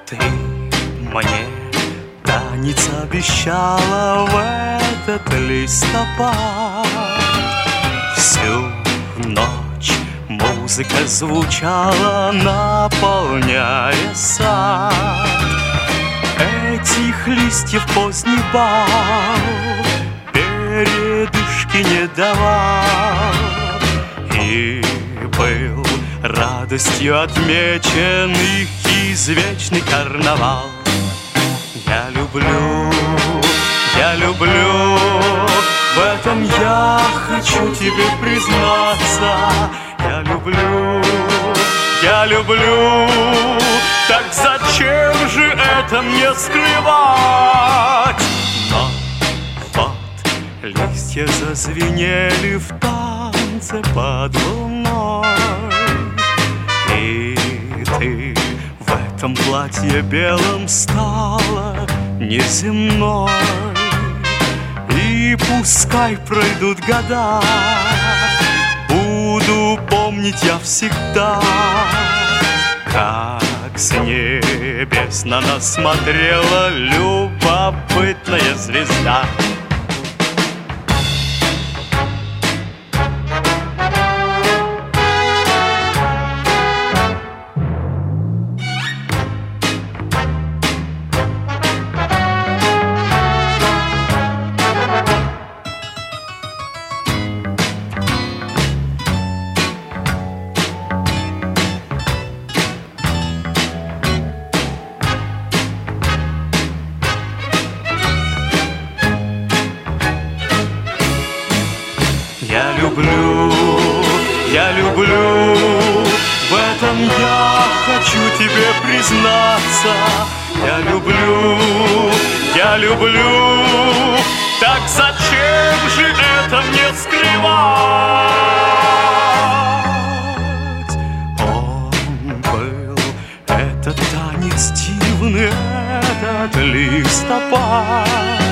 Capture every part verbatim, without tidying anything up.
Ты мне танец обещала в этот листопад. Всю ночь музыка звучала, наполняя сад. Этих листьев поздний бал передышки не давал, и был радостью отмечен их извечный карнавал. Я люблю, я люблю, в этом я хочу тебе признаться. Я люблю, я люблю, так зачем же это мне скрывать? Но вот листья зазвенели в танце под луной, и ты в этом платье белом стала неземной. И пускай пройдут года, буду помнить я всегда, как с небес на нас смотрела любопытная звезда. Я люблю, я люблю, в этом я хочу тебе признаться. Я люблю, я люблю, так зачем же это мне скрывать? Он был, этот танец дивный, этот листопад.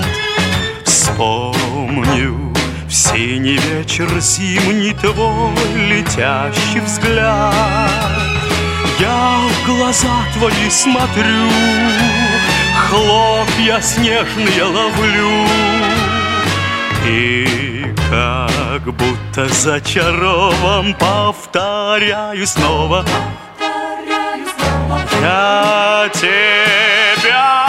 Вспомню в синий вечер зимний твой летящий взгляд. Я в глаза твои смотрю, хлопья снежные ловлю, и как будто зачарован повторяю снова, повторяю снова. Я тебя